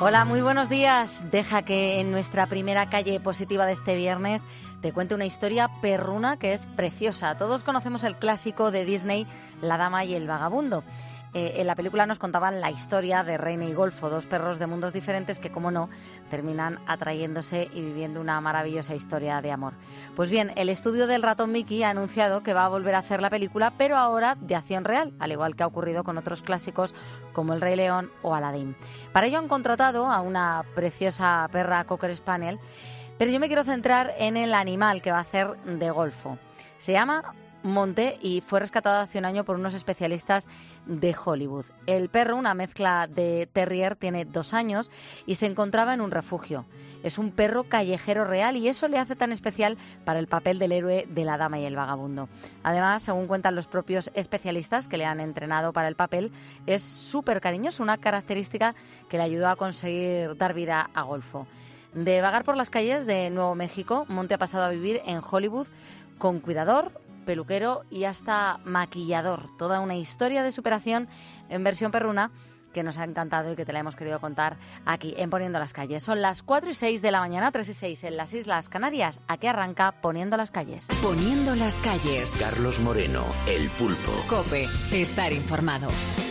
Hola, muy buenos días. Deja que en nuestra primera calle positiva de este viernes te cuente una historia perruna que es preciosa. Todos conocemos el clásico de Disney, La Dama y el Vagabundo. En la película nos contaban la historia de Reina y Golfo, dos perros de mundos diferentes que, como no, terminan atrayéndose y viviendo una maravillosa historia de amor. Pues bien, el estudio del ratón Mickey ha anunciado que va a volver a hacer la película, pero ahora de acción real, al igual que ha ocurrido con otros clásicos como El Rey León o Aladdin. Para ello han contratado a una preciosa perra Cocker Spaniel, pero yo me quiero centrar en el animal que va a hacer de Golfo. Se llama Monte y fue rescatado hace un año por unos especialistas de Hollywood. El perro, una mezcla de terrier, tiene 2 años y se encontraba en un refugio. Es un perro callejero real y eso le hace tan especial para el papel del héroe de La Dama y el Vagabundo. Además, según cuentan los propios especialistas que le han entrenado para el papel, es súper cariñoso, una característica que le ayudó a conseguir dar vida a Golfo. De vagar por las calles de Nuevo México, Monte ha pasado a vivir en Hollywood con cuidador, peluquero y hasta maquillador. Toda una historia de superación en versión perruna que nos ha encantado y que te la hemos querido contar aquí en Poniendo las Calles. Son las 4:06 de la mañana, 3:06 en las Islas Canarias. Aquí arranca Poniendo las Calles. Poniendo las Calles. Carlos Moreno, El Pulpo. COPE, estar informado.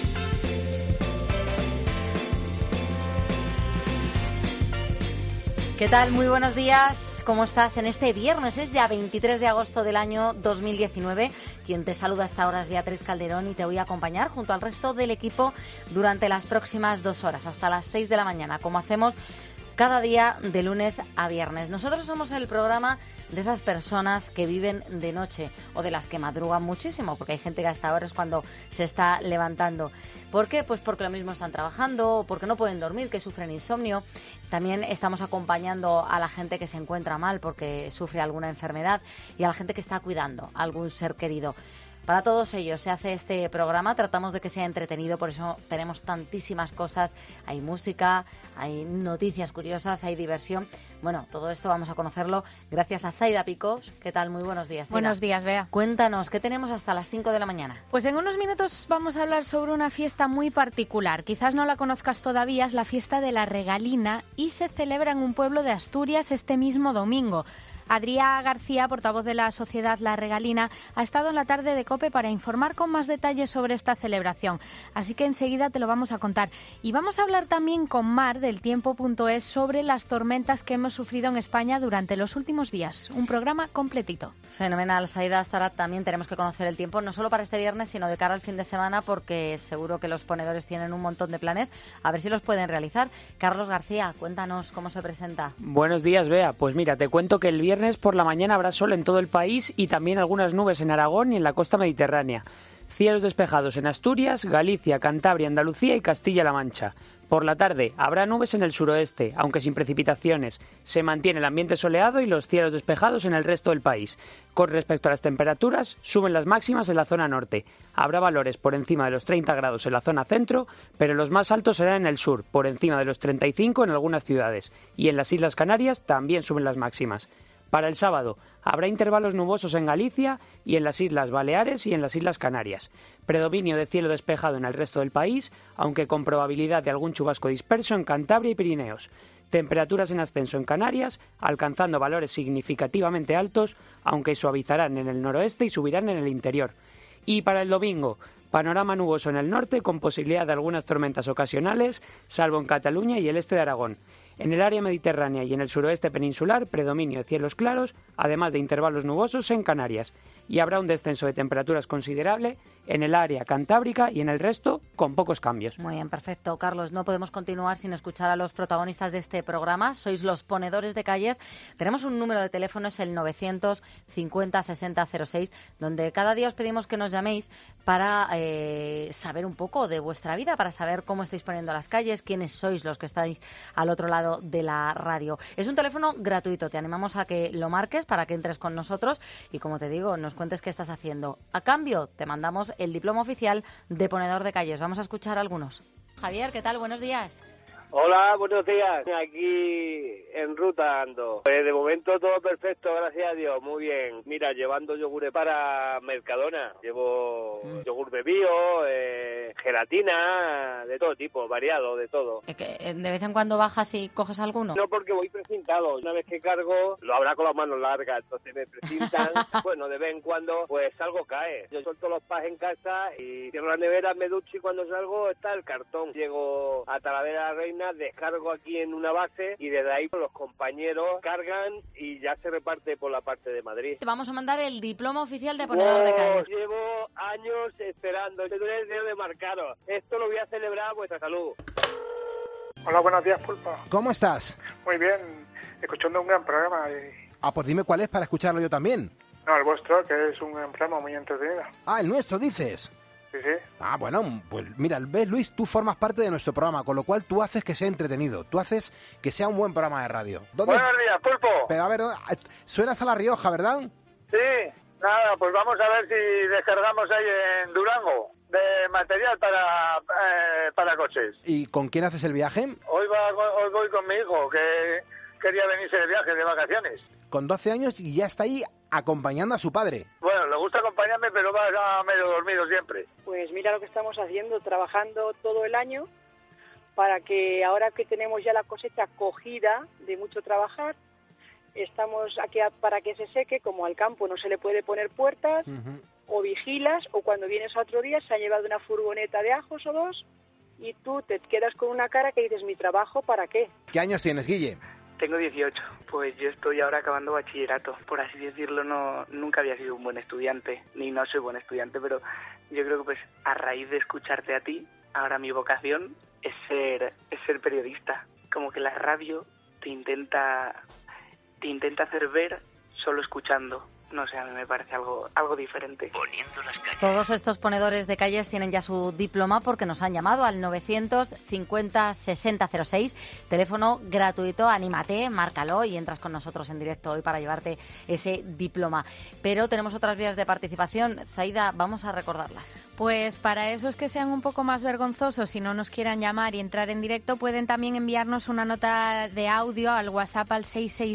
¿Qué tal? Muy buenos días. ¿Cómo estás en este viernes? Es ya 23 de agosto del año 2019. Quien te saluda hasta ahora es Beatriz Calderón y te voy a acompañar junto al resto del equipo durante las próximas 2 horas, hasta las 6 de la mañana, como hacemos cada día de lunes a viernes. Nosotros somos el programa de esas personas que viven de noche o de las que madrugan muchísimo, porque hay gente que hasta ahora es cuando se está levantando. ¿Por qué? Pues porque lo mismo están trabajando, o porque no pueden dormir, que sufren insomnio. También estamos acompañando a la gente que se encuentra mal porque sufre alguna enfermedad y a la gente que está cuidando a algún ser querido. Para todos ellos se hace este programa, tratamos de que sea entretenido, por eso tenemos tantísimas cosas. Hay música, hay noticias curiosas, hay diversión. Bueno, todo esto vamos a conocerlo gracias a Zaida Picos. ¿Qué tal? Muy buenos días, Zaida. Buenos días, Bea. Cuéntanos, ¿qué tenemos hasta las 5 de la mañana? Pues en unos minutos vamos a hablar sobre una fiesta muy particular. Quizás no la conozcas todavía, es la fiesta de la Regalina y se celebra en un pueblo de Asturias este mismo domingo. Adrià García, portavoz de la Sociedad La Regalina, ha estado en la tarde de COPE para informar con más detalles sobre esta celebración. Así que enseguida te lo vamos a contar. Y vamos a hablar también con Mar del Tiempo.es sobre las tormentas que hemos sufrido en España durante los últimos días. Un programa completito. Fenomenal, Zaida. Hasta ahora también tenemos que conocer el tiempo, no solo para este viernes, sino de cara al fin de semana, porque seguro que los ponedores tienen un montón de planes. A ver si los pueden realizar. Carlos García, cuéntanos cómo se presenta. Buenos días, Bea. Pues mira, te cuento que el viernes por la mañana habrá sol en todo el país y también algunas nubes en Aragón y en la costa mediterránea. Cielos despejados en Asturias, Galicia, Cantabria, Andalucía y Castilla-La Mancha. Por la tarde habrá nubes en el suroeste, aunque sin precipitaciones. Se mantiene el ambiente soleado y los cielos despejados en el resto del país. Con respecto a las temperaturas, suben las máximas en la zona norte. Habrá valores por encima de los 30 grados en la zona centro, pero los más altos serán en el sur, por encima de los 35 en algunas ciudades. Y en las Islas Canarias también suben las máximas. Para el sábado habrá intervalos nubosos en Galicia y en las Islas Baleares y en las Islas Canarias. Predominio de cielo despejado en el resto del país, aunque con probabilidad de algún chubasco disperso en Cantabria y Pirineos. Temperaturas en ascenso en Canarias, alcanzando valores significativamente altos, aunque suavizarán en el noroeste y subirán en el interior. Y para el domingo, panorama nuboso en el norte con posibilidad de algunas tormentas ocasionales, salvo en Cataluña y el este de Aragón. En el área mediterránea y en el suroeste peninsular, predominio de cielos claros, además de intervalos nubosos en Canarias. Y habrá un descenso de temperaturas considerable en el área cantábrica y en el resto con pocos cambios. Muy bien, perfecto. Carlos, no podemos continuar sin escuchar a los protagonistas de este programa. Sois los ponedores de calles. Tenemos un número de teléfono, es el 950-6006, donde cada día os pedimos que nos llaméis para saber un poco de vuestra vida, para saber cómo estáis poniendo las calles, quiénes sois los que estáis al otro lado de la radio. Es un teléfono gratuito, te animamos a que lo marques para que entres con nosotros y, como te digo, nos cuentes qué estás haciendo. A cambio, te mandamos el diploma oficial de ponedor de calles. Vamos a escuchar algunos. Javier, ¿qué tal? Buenos días. Hola, buenos días. Aquí en ruta ando. De momento todo perfecto, gracias a Dios. Muy bien. Mira, llevando yogures para Mercadona. Llevo yogur bebido, gelatina, de todo tipo, variado, de todo. ¿De vez en cuando bajas y coges alguno? No, porque voy precintado. Una vez que cargo, lo habrá con las manos largas, entonces me precintan. Bueno, de vez en cuando, pues algo cae. Yo suelto los pads en casa y cierro la nevera, me ducho y cuando salgo está el cartón. Llego a Talavera de la Reina, descargo aquí en una base y desde ahí los compañeros cargan y ya se reparte por la parte de Madrid. Te vamos a mandar el diploma oficial de ponedor de calles. Llevo años esperando. Tengo el deseo de marcaros. Esto lo voy a celebrar a vuestra salud. Hola, buenos días, Pulpo. ¿Cómo estás? Muy bien, escuchando un gran programa. Pues dime cuál es para escucharlo yo también. No, el vuestro, que es un gran programa muy entretenido. El nuestro, dices. Sí, sí. Bueno, pues mira, ves, Luis, tú formas parte de nuestro programa, con lo cual tú haces que sea entretenido, tú haces que sea un buen programa de radio. Buenos días, Pulpo. Pero a ver, suenas a La Rioja, ¿verdad? Sí, nada, pues vamos a ver si descargamos ahí en Durango de material para coches. ¿Y con quién haces el viaje? Hoy voy con mi hijo, que quería venirse de viaje, de vacaciones. Con 12 años y ya está ahí acompañando a su padre. Bueno, le gusta acompañarme, pero va medio dormido siempre. Pues mira lo que estamos haciendo, trabajando todo el año para que ahora que tenemos ya la cosecha cogida de mucho trabajar, estamos aquí para que se seque, como al campo no se le puede poner puertas, o vigilas, o cuando vienes a otro día se ha llevado una furgoneta de ajos o dos y tú te quedas con una cara que dices, ¿mi trabajo para qué? ¿Qué años tienes, Guille? Tengo 18, pues yo estoy ahora acabando bachillerato, por así decirlo. Nunca había sido un buen estudiante, ni no soy buen estudiante, pero yo creo que pues a raíz de escucharte a ti, ahora mi vocación es ser periodista. Como que la radio te intenta hacer ver solo escuchando. No sé, a mí me parece algo diferente. Poniendo las calles. Todos estos ponedores de calles tienen ya su diploma porque nos han llamado al 950 6006, teléfono gratuito. Anímate, márcalo y entras con nosotros en directo hoy para llevarte ese diploma. Pero tenemos otras vías de participación. Zaida, vamos a recordarlas. Pues para esos que sean un poco más vergonzosos y no nos quieran llamar y entrar en directo, pueden también enviarnos una nota de audio al WhatsApp al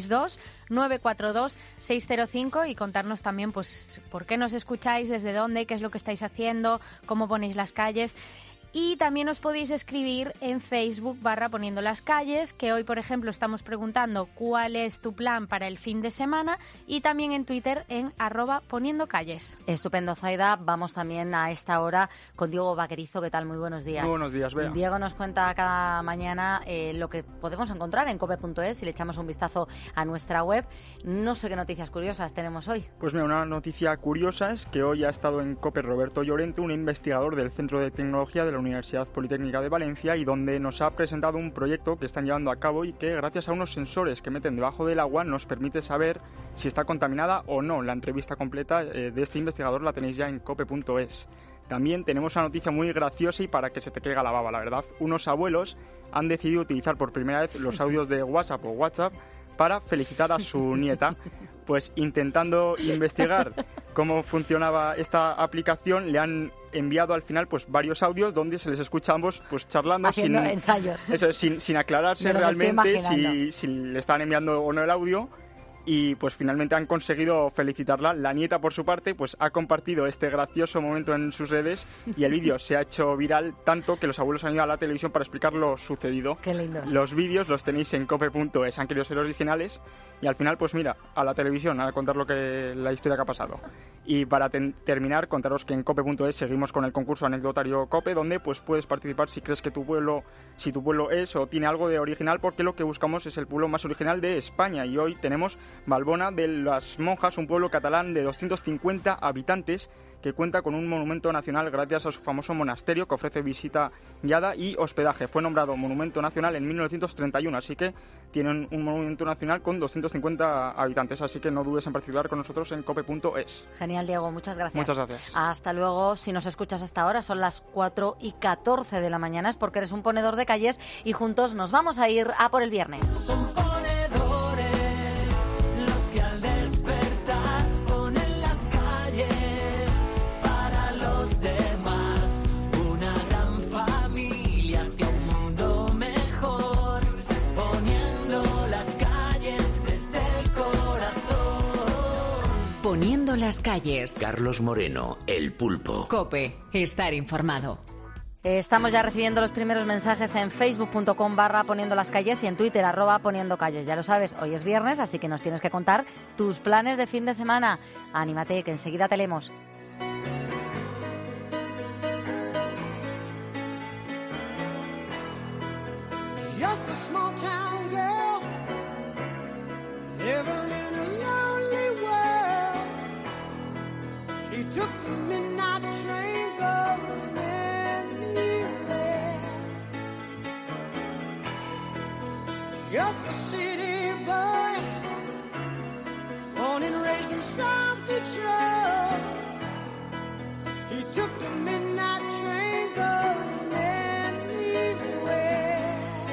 662-942-605 y contarnos también pues por qué nos escucháis, desde dónde, qué es lo que estáis haciendo, cómo ponéis las calles. Y también os podéis escribir en Facebook /Poniendo las Calles, que hoy, por ejemplo, estamos preguntando cuál es tu plan para el fin de semana, y también en Twitter en @poniendocalles. Estupendo, Zaida. Vamos también a esta hora con Diego Vaquerizo. ¿Qué tal? Muy buenos días. Muy buenos días, Bea. Diego nos cuenta cada mañana lo que podemos encontrar en cope.es y le echamos un vistazo a nuestra web. No sé qué noticias curiosas tenemos hoy. Pues mira, una noticia curiosa es que hoy ha estado en COPE Roberto Llorente, un investigador del Centro de Tecnología de la Universidad Politécnica de Valencia, y donde nos ha presentado un proyecto que están llevando a cabo y que, gracias a unos sensores que meten debajo del agua, nos permite saber si está contaminada o no. La entrevista completa de este investigador la tenéis ya en cope.es. También tenemos una noticia muy graciosa y para que se te caiga la baba, la verdad. Unos abuelos han decidido utilizar por primera vez los audios de WhatsApp o WhatsApp para felicitar a su nieta. Pues intentando investigar cómo funcionaba esta aplicación, le han enviado al final pues varios audios donde se les escucha a ambos pues charlando haciendo ensayos. Eso, sin aclararse realmente si le estaban enviando o no el audio. Y pues finalmente han conseguido felicitarla. La nieta, por su parte, pues ha compartido este gracioso momento en sus redes y el vídeo se ha hecho viral tanto que los abuelos han ido a la televisión para explicar lo sucedido. Qué lindo. Los vídeos los tenéis en cope.es. Han querido ser originales y al final, pues mira, a la televisión a contar la historia que ha pasado. Y para terminar, contaros que en cope.es seguimos con el concurso anecdotario Cope, donde pues puedes participar si crees que tu pueblo es o tiene algo de original, porque lo que buscamos es el pueblo más original de España. Y hoy tenemos Valbona de las Monjas, un pueblo catalán de 250 habitantes que cuenta con un monumento nacional gracias a su famoso monasterio que ofrece visita guiada y hospedaje. Fue nombrado monumento nacional en 1931, así que tienen un monumento nacional con 250 habitantes, así que no dudes en participar con nosotros en cope.es. Genial, Diego, muchas gracias. Muchas gracias. Hasta luego. Si nos escuchas hasta ahora, son las 4:14 de la mañana, es porque eres un ponedor de calles y juntos nos vamos a ir a por el viernes. Son ponedores los que al despertar ponen las calles para los demás, una gran familia hacia un mundo mejor, poniendo las calles desde el corazón. Poniendo las calles. Carlos Moreno, El Pulpo. COPE, estar informado. Estamos ya recibiendo los primeros mensajes en facebook.com/poniendo las calles y en Twitter @poniendo calles. Ya lo sabes, hoy es viernes, así que nos tienes que contar tus planes de fin de semana. Anímate, que enseguida te leemos. Just a small town girl living in a lonely world. She took the midnight train going anywhere. Just a city boy, born and raised in South Detroit. He took the midnight train going anywhere.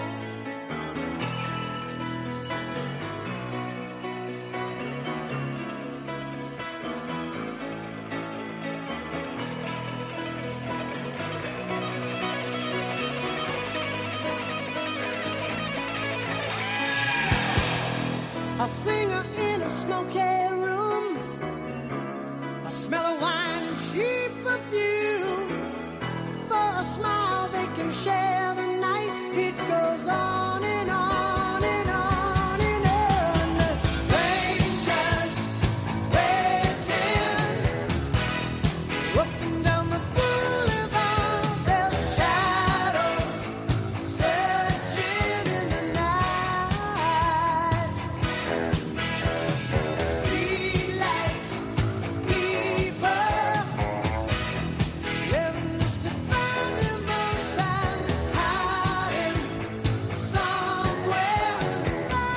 A singer in a smoky room, a smell of wine and cheap perfume. For a smile they can share the night. It goes on and on and on and on. Strangers waiting up and down the boulevard. Their shadows searching in the night. Streetlights, people living just to find emotion, hiding somewhere in the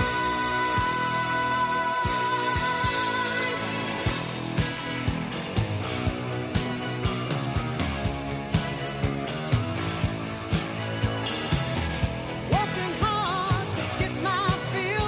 night. Working hard to get my fill.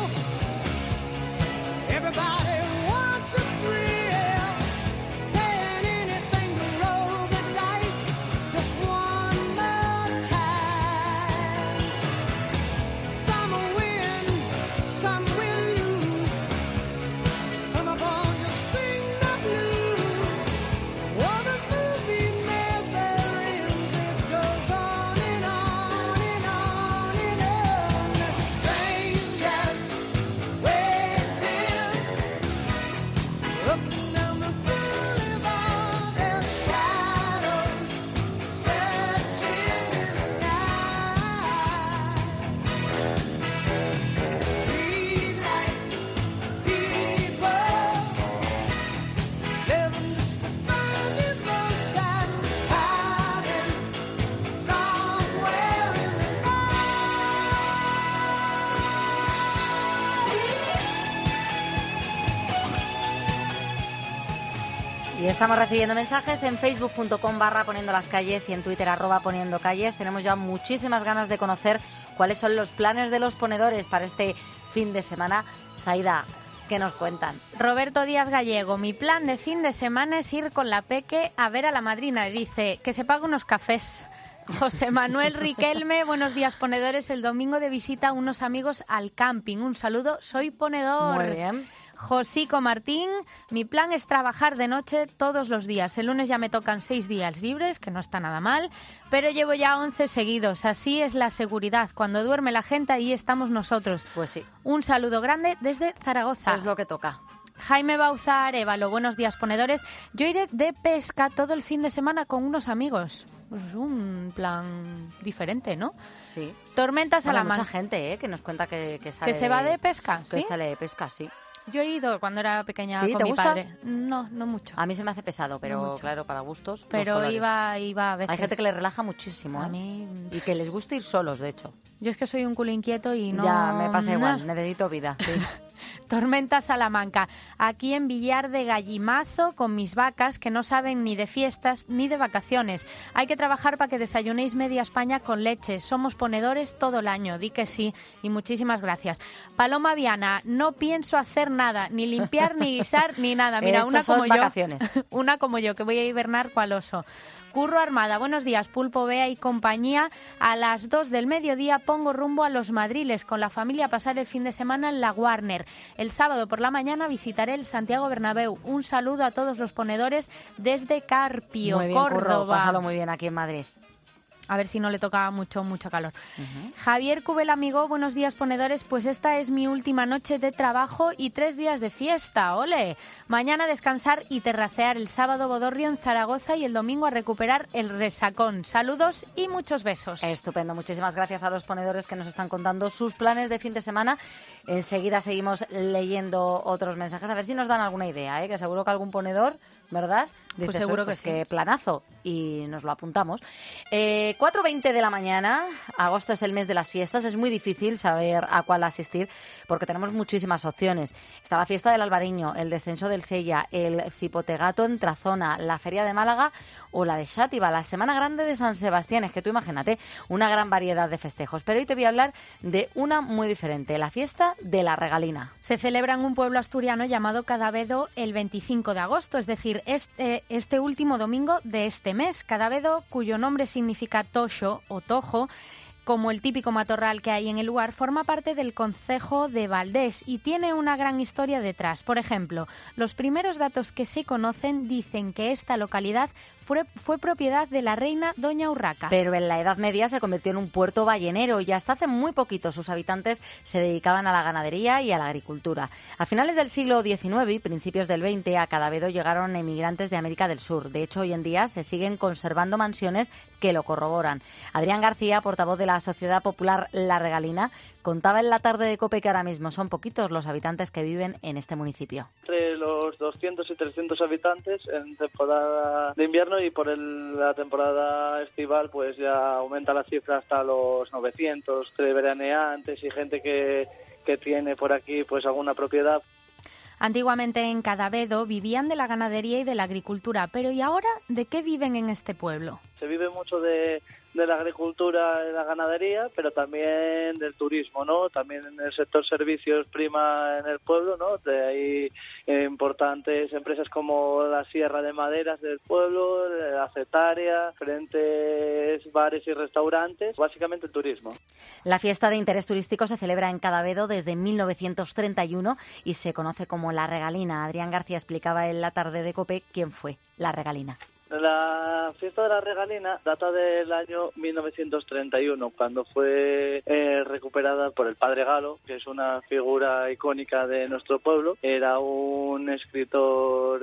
Everybody wants a thrill, paying anything to roll the dice just one more time. Some will win, some will lose. Some of them just sing the blues. Oh, the movie never ends. It goes on and on and on and on. Strangers waiting up and down the boulevard. Their shadows searching in the night. Streetlights, people living just to find emotion, hiding somewhere in the Y estamos recibiendo mensajes en facebook.com/poniendo las calles y en Twitter @poniendo calles. Tenemos ya muchísimas ganas de conocer cuáles son los planes de los ponedores para este fin de semana. Zaida, ¿qué nos cuentan? Roberto Díaz Gallego, mi plan de fin de semana es ir con la peque a ver a la madrina. Dice que se pague unos cafés. José Manuel Riquelme, buenos días ponedores. El domingo de visita a unos amigos al camping. Un saludo, soy ponedor. Muy bien. Josico Martín, mi plan es trabajar de noche todos los días. El lunes ya me tocan 6 días libres, que no está nada mal, pero llevo ya 11 seguidos. Así es la seguridad. Cuando duerme la gente, ahí estamos nosotros. Pues sí. Un saludo grande desde Zaragoza. Es lo que toca. Jaime Bauzar, Évalo, buenos días ponedores. Yo iré de pesca todo el fin de semana con unos amigos. Pues es un plan diferente, ¿no? Sí. Tormenta Bueno, Salamanca. mucha gente que nos cuenta que sale... ¿Que se va de pesca? Que ¿Sí? sale de pesca, sí. Yo he ido cuando era pequeña ¿Sí? con ¿Te mi gusta? padre. No, no mucho. A mí se me hace pesado, pero No mucho. claro, para gustos. los Pero colores. iba a veces. Hay gente que le relaja muchísimo, A ¿eh? mí... Y que les gusta ir solos, de hecho. Yo es que soy un culo inquieto y no... Ya, me pasa igual, Nah. necesito vida. Sí. Tormenta Salamanca. Aquí en Villar de Gallimazo con mis vacas que no saben ni de fiestas ni de vacaciones. Hay que trabajar para que desayunéis media España con leche. Somos ponedores todo el año. Di que sí y muchísimas gracias. Paloma Viana, no pienso hacer nada, ni limpiar, ni guisar, ni nada. Mira, Estos una son como vacaciones. yo. Una como yo, que voy a hibernar cual oso. Curro Armada, buenos días, Pulpo, Bea y compañía. A las 2 del mediodía pongo rumbo a Los Madriles con la familia a pasar el fin de semana en la Warner. El sábado por la mañana visitaré el Santiago Bernabéu. Un saludo a todos los ponedores desde Carpio, Muy bien, Curro, Córdoba. pásalo muy bien aquí en Madrid. A ver si no le toca mucha calor. Javier Cubel, amigo, buenos días, ponedores. Pues esta es mi última noche de trabajo y 3 días de fiesta. ¡Ole! Mañana descansar y terracear, el sábado bodorrio en Zaragoza y el domingo a recuperar el resacón. Saludos y muchos besos. Estupendo, muchísimas gracias a los ponedores que nos están contando sus planes de fin de semana. Enseguida seguimos leyendo otros mensajes, a ver si nos dan alguna idea, que seguro que algún ponedor, ¿verdad? Pues seguro que pues sí. Qué planazo, y nos lo apuntamos. 4:20 de la mañana, agosto es el mes de las fiestas, es muy difícil saber a cuál asistir porque tenemos muchísimas opciones. Está la fiesta del Albariño, el descenso del Sella, el Cipotegato en Trazona, la Feria de Málaga o la de Xàtiva, la Semana Grande de San Sebastián. Es que tú imagínate, una gran variedad de festejos. Pero hoy te voy a hablar de una muy diferente, la fiesta de la Regalina. Se celebra en un pueblo asturiano llamado Cadavedo el 25 de agosto, es decir, este último domingo de este mes. Cadavedo, cuyo nombre significa toxo o tojo, como el típico matorral que hay en el lugar, forma parte del concejo de Valdés y tiene una gran historia detrás. Por ejemplo, los primeros datos que se conocen dicen que esta localidad fue propiedad de la reina Doña Urraca. Pero en la Edad Media se convirtió en un puerto ballenero y hasta hace muy poquito sus habitantes se dedicaban a la ganadería y a la agricultura. A finales del siglo XIX y principios del XX a Cadavedo llegaron emigrantes de América del Sur. De hecho, hoy en día se siguen conservando mansiones que lo corroboran. Adrián García, portavoz de la Sociedad Popular La Regalina, contaba en la tarde de COPE que ahora mismo son poquitos los habitantes que viven en este municipio. Entre los 200 y 300 habitantes en temporada de invierno y por la temporada estival pues ya aumenta la cifra hasta los 900, entre veraneantes y gente que tiene por aquí pues alguna propiedad. Antiguamente en Cadavedo vivían de la ganadería y de la agricultura, pero ¿y ahora de qué viven en este pueblo? Se vive mucho de la agricultura y la ganadería, pero también del turismo, ¿no? También en el sector servicios prima en el pueblo, ¿no? De ahí importantes empresas como la Sierra de Maderas del pueblo, la Cetaria, diferentes bares y restaurantes, básicamente el turismo. La fiesta de interés turístico se celebra en Cadavedo desde 1931 y se conoce como La Regalina. Adrián García explicaba en la tarde de COPE quién fue La Regalina. La fiesta de la Regalina data del año 1931, cuando fue recuperada por el Padre Galo, que es una figura icónica de nuestro pueblo. Era un escritor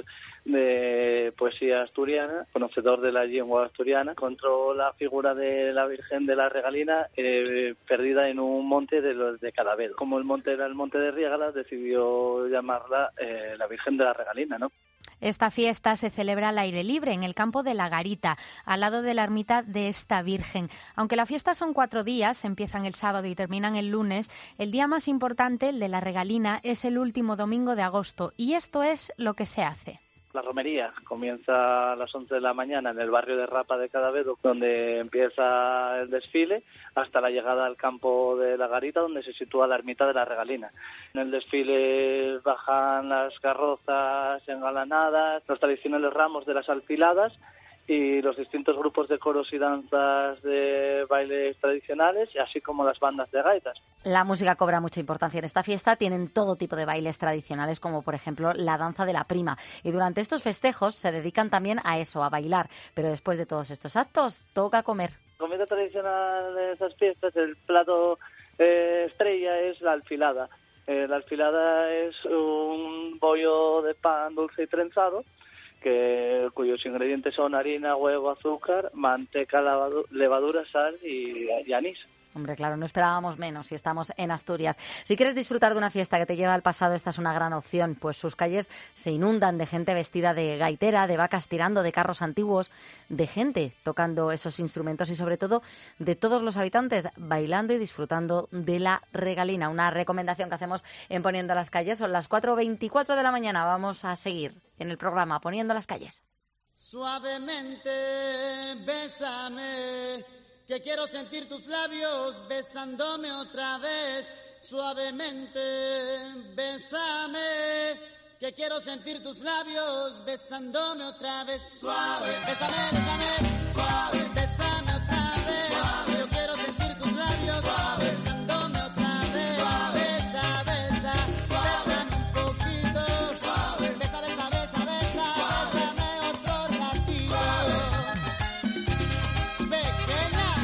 de poesía asturiana, conocedor de la lengua asturiana. Encontró la figura de la Virgen de la Regalina perdida en un monte de Cadavedo. Como el monte era el monte de Riégala, decidió llamarla la Virgen de la Regalina, ¿no? Esta fiesta se celebra al aire libre, en el campo de la Garita, al lado de la ermita de esta Virgen. Aunque la fiesta son 4 días, empiezan el sábado y terminan el lunes, el día más importante, el de la Regalina, es el último domingo de agosto. Y esto es lo que se hace. La romería comienza a las 11 de la mañana en el barrio de Rapa de Cadavedo, donde empieza el desfile, hasta la llegada al campo de la Garita, donde se sitúa la ermita de la Regalina. En el desfile bajan las carrozas engalanadas, los tradicionales ramos de las alfiladas y los distintos grupos de coros y danzas de bailes tradicionales, así como las bandas de gaitas. La música cobra mucha importancia en esta fiesta. Tienen todo tipo de bailes tradicionales, como por ejemplo la danza de la prima. Y durante estos festejos se dedican también a eso, a bailar. Pero después de todos estos actos, toca comer. La comida tradicional de esas fiestas, el plato estrella es la alfilada. La alfilada es un bollo de pan dulce y trenzado, cuyos ingredientes son harina, huevo, azúcar, manteca, levadura, sal y anís. Hombre, claro, no esperábamos menos si estamos en Asturias. Si quieres disfrutar de una fiesta que te lleva al pasado, esta es una gran opción, pues sus calles se inundan de gente vestida de gaitera, de vacas tirando, de carros antiguos, de gente tocando esos instrumentos y sobre todo de todos los habitantes bailando y disfrutando de la Regalina. Una recomendación que hacemos en Poniendo las Calles. Son las 4:24 de la mañana. Vamos a seguir en el programa Poniendo las Calles. Suavemente, bésame, que quiero sentir tus labios besándome otra vez. Suavemente, bésame, que quiero sentir tus labios besándome otra vez. Suave, bésame, bésame, suave, bésame otra vez. Suave, yo quiero sentir tus labios suave, besándome otra vez. Suave, besa, besa, bésame un poquito. Suave, besa, besa, besa, besa, bésame otro ratito. Pequeña.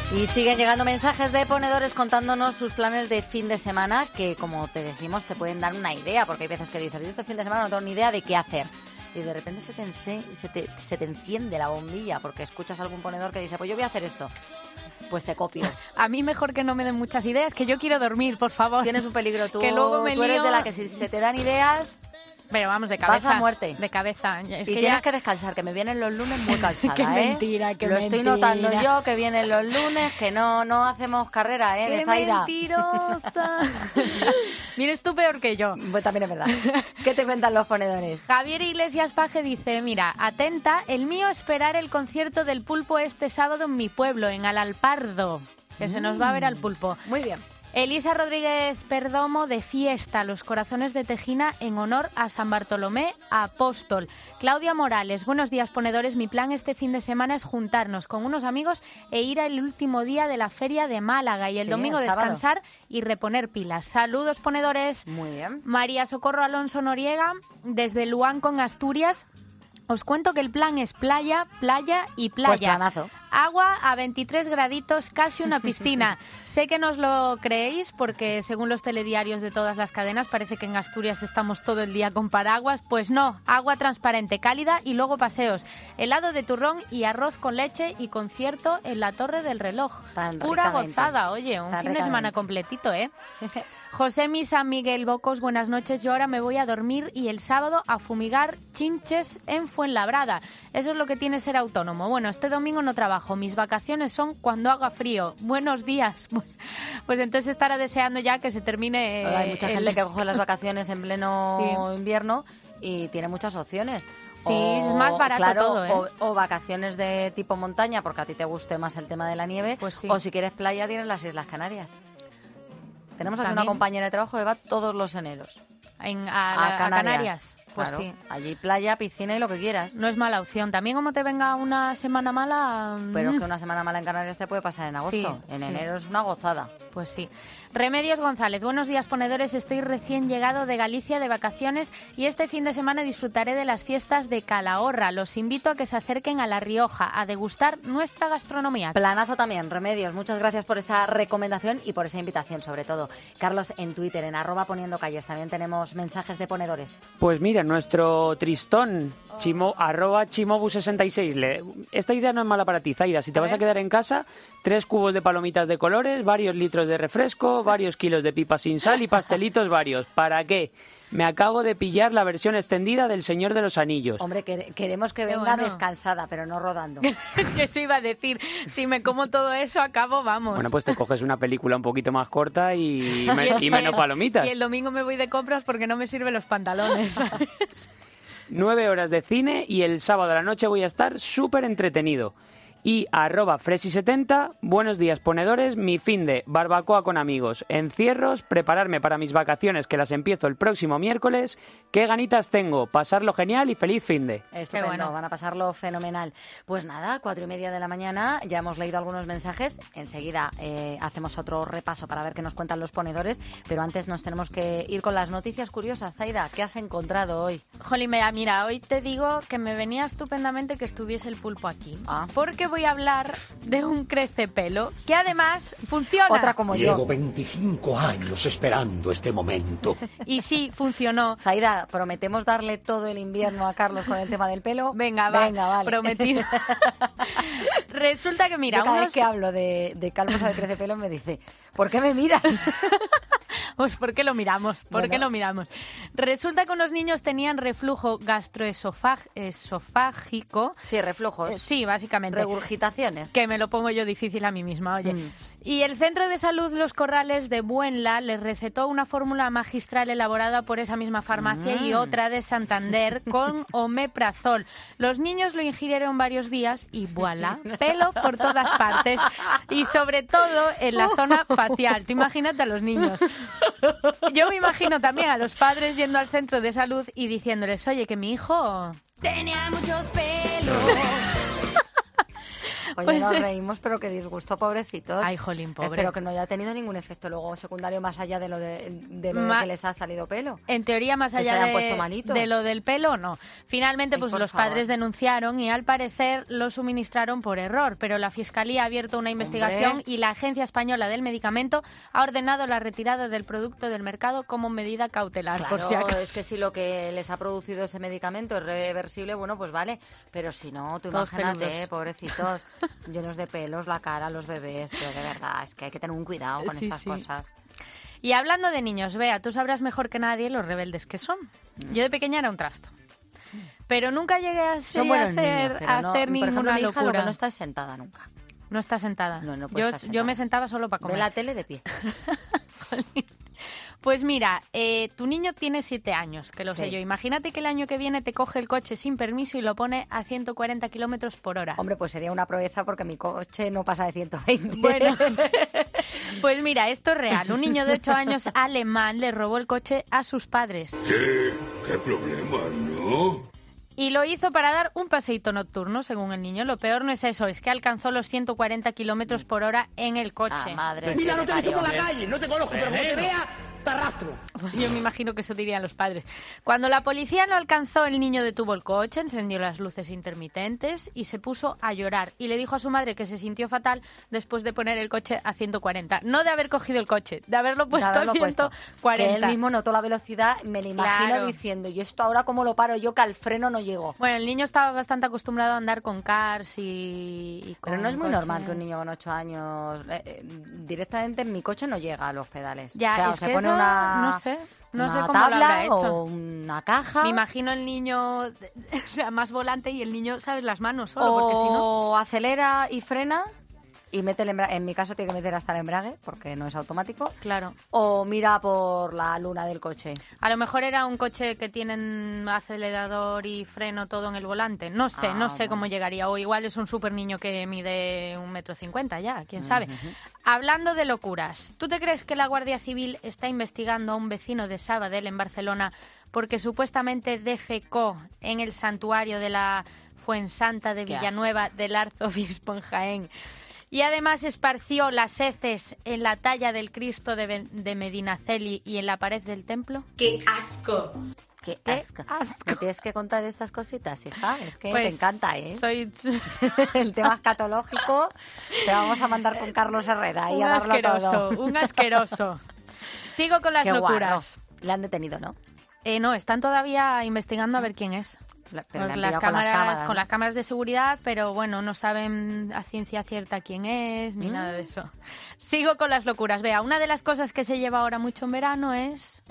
Y siguen llegando mensajes de ponedores contándonos sus planes de fin de semana, que como te decimos te pueden dar una idea, porque hay veces que dices, yo este fin de semana no tengo ni idea de qué hacer. Y de repente se te enciende la bombilla porque escuchas a algún ponedor que dice, pues yo voy a hacer esto. Pues te copio. A mí mejor que no me den muchas ideas, que yo quiero dormir, por favor. Tienes un peligro tú. Que luego me tú eres lío. de la que si se te dan ideas... Pero vamos, de cabeza. Vas a muerte. De cabeza. Es y que tienes ya... que descansar, que me vienen los lunes muy cansada, Qué mentira, qué Lo estoy mentira. notando yo, que vienen los lunes, que no hacemos carrera, ¡Qué de Zaida. mentirosa! Vienes tú peor que yo. Pues también es verdad. ¿Qué te cuentan los ponedores? Javier Iglesias Paje dice, mira, atenta, el mío esperar el concierto del Pulpo este sábado en mi pueblo, en Alalpardo, que se nos va a ver al Pulpo. Muy bien. Elisa Rodríguez Perdomo de fiesta, los corazones de Tejina en honor a San Bartolomé Apóstol. Claudia Morales, buenos días ponedores, mi plan este fin de semana es juntarnos con unos amigos e ir al último día de la feria de Málaga y el domingo el sábado. descansar y reponer pilas. Saludos ponedores. Muy bien. María Socorro Alonso Noriega desde Luanco en Asturias. Os cuento que el plan es playa, playa y playa. Pues planazo. Agua a 23 graditos, casi una piscina. Sé que no os lo creéis porque según los telediarios de todas las cadenas parece que en Asturias estamos todo el día con paraguas. Pues no, agua transparente, cálida y luego paseos. Helado de turrón y arroz con leche y concierto en la Torre del Reloj. Pura ricamente. gozada, oye, un Tan fin de semana ricamente. completito, ¿eh? José Misa Miguel Bocos, buenas noches. Yo ahora me voy a dormir y el sábado a fumigar chinches en Fuenlabrada. Eso es lo que tiene ser autónomo. Bueno, este domingo no trabajo. Mis vacaciones son cuando haga frío. Buenos días. Pues entonces estará deseando ya que se termine. Hay mucha gente que coge las vacaciones en pleno invierno y tiene muchas opciones. Sí, es más barato claro, todo, ¿eh? o vacaciones de tipo montaña, porque a ti te guste más el tema de la nieve. Pues sí. O si quieres playa, tienes las Islas Canarias. Tenemos aquí También. una compañera de trabajo que va todos los eneros. A Canarias. Pues Claro, sí. allí playa, piscina y lo que quieras. No es mala opción. También como te venga una semana mala... Pero que una semana mala en Canarias te puede pasar en agosto. Sí, En sí. enero es una gozada. Pues sí. Remedios González, buenos días ponedores, estoy recién llegado de Galicia de vacaciones y este fin de semana disfrutaré de las fiestas de Calahorra. Los invito a que se acerquen a La Rioja a degustar nuestra gastronomía. Planazo también, Remedios. Muchas gracias por esa recomendación y por esa invitación, sobre todo. Carlos, en Twitter, en @poniendocalles, también tenemos mensajes de ponedores. Pues mira, nuestro tristón, @chimobu66. Esta idea no es mala para ti, Zaida. Si te vas a quedar en casa, 3 cubos de palomitas de colores, varios litros de refresco, varios kilos de pipas sin sal y pastelitos varios. ¿Para qué? Me acabo de pillar la versión extendida del Señor de los Anillos. Hombre, queremos que Qué venga bueno. descansada, pero no rodando. Es que eso iba a decir, si me como todo eso, acabo, vamos. Bueno, pues te coges una película un poquito más corta y menos palomitas. Y el domingo me voy de compras porque no me sirven los pantalones. 9 horas de cine y el sábado a la noche voy a estar súper entretenido. Y @fresi70, buenos días ponedores, mi finde, barbacoa con amigos, encierros, prepararme para mis vacaciones que las empiezo el próximo miércoles, qué ganitas tengo, pasarlo genial y feliz finde. Estupendo, bueno. van a pasarlo fenomenal. Pues nada, 4:30 de la mañana, ya hemos leído algunos mensajes, enseguida hacemos otro repaso para ver qué nos cuentan los ponedores, pero antes nos tenemos que ir con las noticias curiosas. Zaida, ¿qué has encontrado hoy? Jolín, mira, hoy te digo que me venía estupendamente que estuviese el pulpo aquí. Ah. Porque voy a hablar de un crecepelo que además funciona. Otra como Llevo yo. 25 años esperando este momento. Y sí, funcionó. Zaida, prometemos darle todo el invierno a Carlos con el tema del pelo. Venga, va, vale. prometido. Resulta que, mira, Yo cada unos... vez que hablo de calvos o de crecepelo me dice, ¿por qué me miras? Pues ¿por qué lo miramos? ¿Por Bueno. qué lo miramos? Resulta que unos niños tenían reflujo gastroesofágico. Sí, reflujos. Sí, básicamente. Regurgitaciones. Que me lo pongo yo difícil a mí misma, oye. Y el Centro de Salud Los Corrales de Buenla les recetó una fórmula magistral elaborada por esa misma farmacia y otra de Santander con omeprazol. Los niños lo ingirieron varios días y voilà, pelo por todas partes y sobre todo en la zona facial. Tú imagínate a los niños. Yo me imagino también a los padres yendo al centro de salud y diciéndoles, oye, que mi hijo... Tenía muchos pelos. Oye, Pues nos es- reímos, pero qué disgusto, pobrecitos. Ay, jolín, pobre. Espero que no haya tenido ningún efecto luego secundario más allá de lo de Ma- que les ha salido pelo. En teoría, más Que se allá hayan puesto malitos. de lo del pelo, no. Finalmente, Ay, pues por los favor. padres denunciaron y al parecer lo suministraron por error, pero la Fiscalía ha abierto una investigación Hombre. y la Agencia Española del Medicamento ha ordenado la retirada del producto del mercado como medida cautelar, Claro, por si acaso. es que si lo que les ha producido ese medicamento es reversible, bueno, pues vale. Pero si no, tú Todos imagínate, peludos. pobrecitos, llenos de pelos, la cara, los bebés. Pero de verdad, es que hay que tener un cuidado con Sí, estas sí. cosas. Y hablando de niños, Bea, tú sabrás mejor que nadie los rebeldes que son. Yo de pequeña era un trasto. Pero nunca llegué a Son buenos niños, hacer, pero a no, hacer por ejemplo, ninguna mi hija lo locura. que no está es sentada nunca. No está sentada. No puede estar Yo sentada. me sentaba solo para comer. Ve la tele de pie. Pues mira, tu niño tiene 7 años, que lo sé Sí. yo. Imagínate que el año que viene te coge el coche sin permiso y lo pone a 140 kilómetros por hora. Hombre, pues sería una proeza porque mi coche no pasa de 120. Bueno, pues mira, esto es real. Un niño de 8 años alemán le robó el coche a sus padres. ¿Qué problema, no? Y lo hizo para dar un paseíto nocturno, según el niño. Lo peor no es eso, es que alcanzó los 140 kilómetros por hora en el coche. Ah, madre. Mira, no te he visto por la calle, no te conozco, pero como te vea, te arrastro. Pues yo me imagino que eso dirían los padres. Cuando la policía lo alcanzó, el niño detuvo el coche, encendió las luces intermitentes y se puso a llorar. Y le dijo a su madre que se sintió fatal después de poner el coche a 140. No de haber cogido el coche, de haberlo puesto haberlo a 140. puesto. Que él mismo notó la velocidad, me lo imagino Claro. diciendo, ¿y esto ahora cómo lo paro yo que al freno no llego? Bueno, el niño estaba bastante acostumbrado a andar con cars y Pero con no es muy normal coches. que un niño con 8 años directamente en mi coche no llega a los pedales. Ya, o sea, o es se que pone eso, una, no sé una cómo tabla lo habrá hecho. o una caja. Me imagino el niño, o sea, más volante y el niño, ¿sabes? Las manos solo, porque si no... O acelera y frena y mete el embrague. En mi caso tiene que meter hasta el embrague porque no es automático. Claro. O mira por la luna del coche. A lo mejor era un coche que tienen acelerador y freno todo en el volante. No sé, no sé cómo llegaría. O igual es un súper niño que mide 1,50 m ya, quién sabe. Hablando de locuras, ¿tú te crees que la Guardia Civil está investigando a un vecino de Sabadell en Barcelona porque supuestamente defecó en el santuario de la Fuensanta de Qué Villanueva del Arzobispo en Jaén? Y además esparció las heces en la talla del Cristo de Medinaceli y en la pared del templo. ¡Qué asco! Qué asco. ¿Me tienes que contar estas cositas, hija? Es que Pues, te encanta, ¿eh? Soy El tema escatológico te vamos a mandar con Carlos Herrera y un a darlo asqueroso, todo. un asqueroso. Sigo con las Qué locuras. guarro. Le han detenido, ¿no? No, están todavía investigando a ver quién es. Pero Con le han las pillado con las cámaras, con ¿no? las cámaras de seguridad, pero bueno, no saben a ciencia cierta quién es ni nada de eso. Sigo con las locuras. Vea, una de las cosas que se lleva ahora mucho en verano es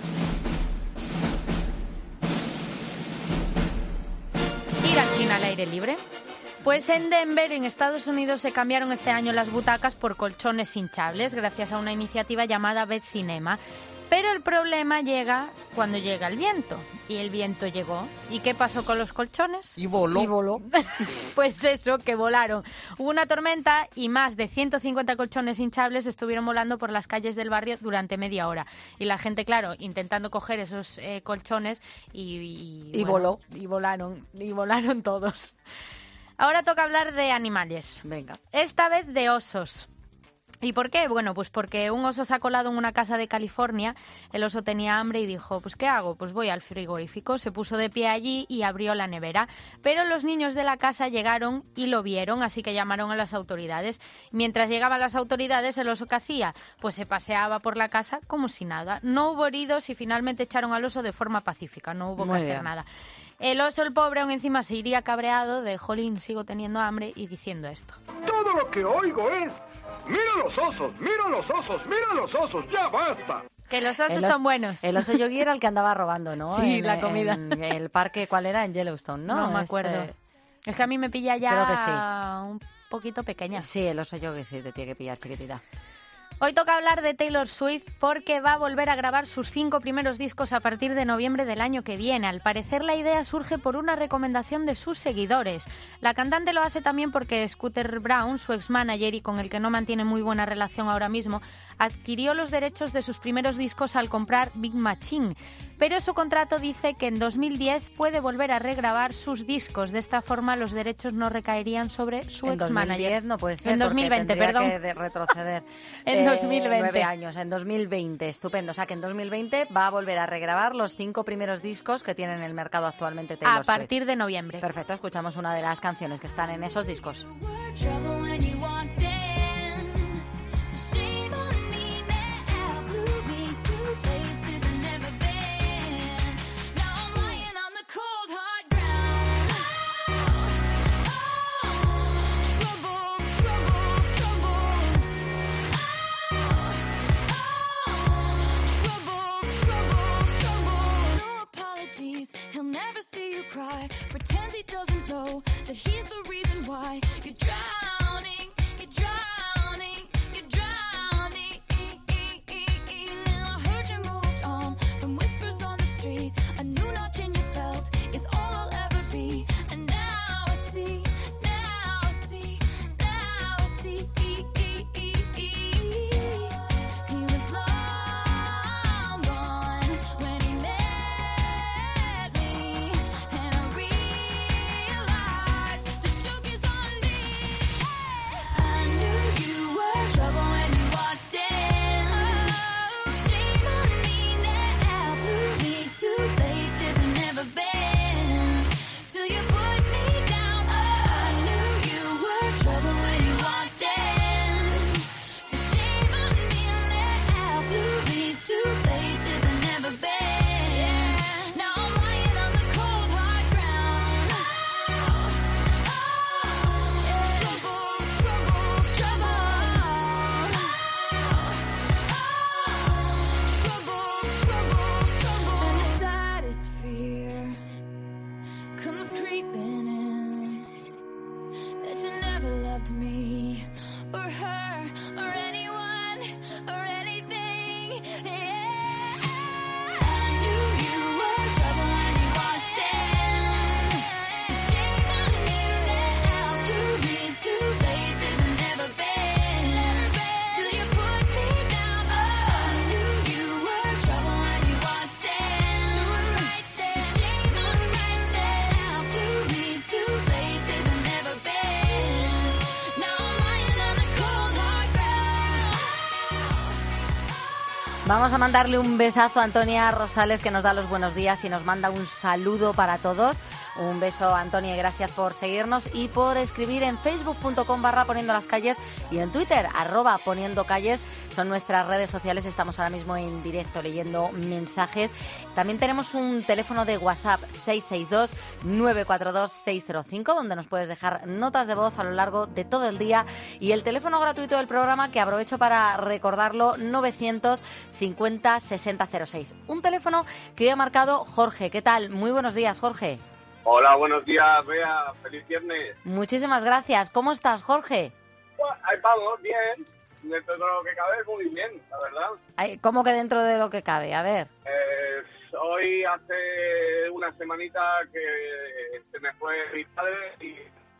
ir al cine al aire libre. Pues en Denver, en Estados Unidos, se cambiaron este año las butacas por colchones hinchables gracias a una iniciativa llamada Bed Cinema. Pero el problema llega cuando llega el viento. Y el viento llegó. ¿Y qué pasó con los colchones? Y voló. Y voló. Pues eso, que volaron. Hubo una tormenta y más de 150 colchones hinchables estuvieron volando por las calles del barrio durante media hora. Y la gente, claro, intentando coger esos colchones y voló. Y volaron todos. Ahora toca hablar de animales. Venga. Esta vez de osos. ¿Y por qué? Bueno, pues porque un oso se ha colado en una casa de California, el oso tenía hambre y dijo, pues ¿qué hago? Pues voy al frigorífico, se puso de pie allí y abrió la nevera. Pero los niños de la casa llegaron y lo vieron, así que llamaron a las autoridades. Mientras llegaban las autoridades, el oso ¿qué hacía? Pues se paseaba por la casa como si nada. No hubo heridos y finalmente echaron al oso de forma pacífica, no hubo que Muy hacer bien. nada. El oso, el pobre, aún encima se iría cabreado de jolín, sigo teniendo hambre y diciendo esto. Todo lo que oigo es: ¡mira los osos! ¡Mira los osos! ¡Mira los osos! ¡Ya basta! Que los osos El oso- son buenos. El oso yogi era el que andaba robando, ¿no? Sí, En- la comida. En el parque, ¿cuál era? En Yellowstone, ¿no? No me Es, acuerdo. Es que a mí me pilla ya creo que sí. un poquito pequeña. Sí, el oso yogi sí te tiene que pillar, chiquitita. Hoy toca hablar de Taylor Swift porque va a volver a grabar sus 5 primeros discos a partir de noviembre del año que viene. Al parecer la idea surge por una recomendación de sus seguidores. La cantante lo hace también porque Scooter Braun, su ex-manager y con el que no mantiene muy buena relación ahora mismo, adquirió los derechos de sus primeros discos al comprar Big Machine. pero su contrato dice que en 2010 puede volver a regrabar sus discos. De esta forma los derechos no recaerían sobre su En ex-manager. 2010 no puede ser. En 2020, porque tendría perdón. que retroceder. En 2020. 9 años, en 2020. Estupendo. O sea que en 2020 va a volver a regrabar los 5 primeros discos que tiene en el mercado actualmente Taylor A partir de noviembre. Perfecto, escuchamos una de las canciones que están en esos discos. Trouble when you walked in. So shame on me now. Blew me to places I've never been. Now I'm lying on the cold hard ground. Trouble, trouble, trouble. Trouble, trouble. No apologies. He'll never see you cry. Pretends he doesn't know that he's the reason why you're drowning, you're drowning, you're drowning. Now I heard you moved on from whispers on the street. A new notch in your belt is all I'll ever be. And now I see, now I see, now I see. He was long gone when he met me, and I realized the joke is on me. I knew you were trouble when you walked in. So shame on me now. Blew me to places I've never been. Till you put me down. I knew you were trouble when you walked in. So shame on me now. Blew me to places I've never been. Now I'm lying on the cold hard ground. Trouble, trouble, trouble. Trouble, trouble. And the saddest fear comes creeping in, that you never loved me or her or anyone or anything. Yeah. I knew you were trouble when you walked in. So shame on me now. Blew me to places I've never been. Till you put me down. I knew you were trouble when you walked in. So shame on me now. Blew me to places I've never been. Now I'm lying on the cold hard ground. Vamos a mandarle un besazo a Antonia Rosales, que nos da los buenos días y nos manda un saludo para todos. Un beso, Antonia, y gracias por seguirnos y por escribir en facebook.com/poniendo las calles y en Twitter @poniendocalles. Son nuestras redes sociales. Estamos ahora mismo en directo leyendo mensajes. También tenemos un teléfono de WhatsApp 662-942-605, donde nos puedes dejar notas de voz a lo largo de todo el día. Y el teléfono gratuito del programa, que aprovecho para recordarlo, 950-6006. Un teléfono que hoy ha marcado Jorge. ¿Qué tal? Muy buenos días, Jorge. Hola, buenos días, Bea. Feliz viernes. Muchísimas gracias. ¿Cómo estás, Jorge? Bueno, ahí vamos, bien. Dentro de lo que cabe, muy bien, la verdad. Ay, ¿cómo que dentro de lo que cabe? A ver. Hoy hace una semanita que se me fue mi padre y...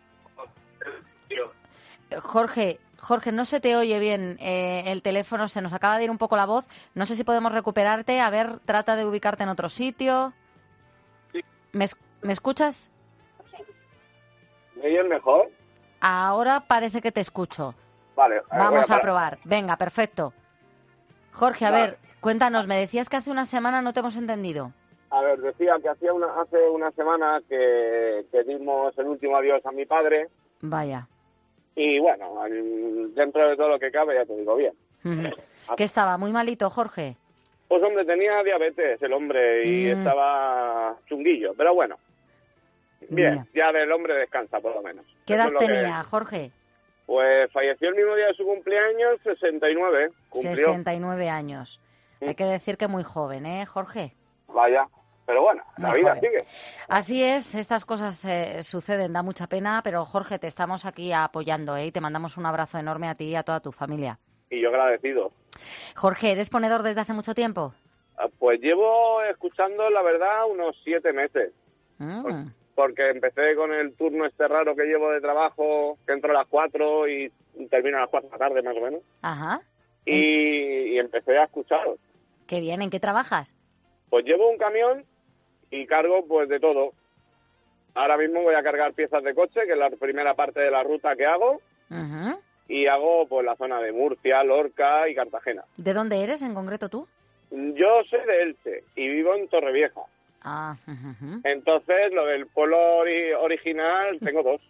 Jorge, no se te oye bien el teléfono, se nos acaba de ir un poco la voz. No sé si podemos recuperarte. A ver, trata de ubicarte en otro sitio. Sí. ¿Me escuchas? ¿Me oyes mejor? Ahora parece que te escucho. Vale. Vamos a probar. Venga, perfecto. Jorge, a ver, cuéntanos. Me decías que hace una semana no te hemos entendido. A ver, decía que hace una semana que dimos el último adiós a mi padre. Vaya. Y bueno, dentro de todo lo que cabe, ya te digo, bien. ¿Qué estaba? ¿Muy malito, Jorge? Pues hombre, tenía diabetes el hombre y estaba chunguillo, pero bueno. Bien, ya del hombre descansa por lo menos. ¿Qué edad tenía, Jorge? Pues falleció el mismo día de su cumpleaños, 69. Cumplió. 69 años. Hay que decir que muy joven, ¿eh, Jorge? Vaya, pero bueno, la vida sigue. Así es, estas cosas suceden, da mucha pena, pero Jorge, te estamos aquí apoyando, ¿eh? Y te mandamos un abrazo enorme a ti y a toda tu familia. Y yo agradecido. Jorge, ¿eres ponedor desde hace mucho tiempo? Pues llevo escuchando, la verdad, unos 7 meses. Porque empecé con el turno este raro que llevo de trabajo, que entro a las 4 y termino a las 4 de la tarde, más o menos. Ajá. Y empecé a escucharos. Qué bien, ¿en qué trabajas? Pues llevo un camión y cargo pues de todo. Ahora mismo voy a cargar piezas de coche, que es la primera parte de la ruta que hago, Ujú. y hago pues la zona de Murcia, Lorca y Cartagena. ¿De dónde eres en concreto tú? Yo soy de Elche y vivo en Torrevieja. Ah, ujú. Entonces, lo del pueblo original, tengo dos.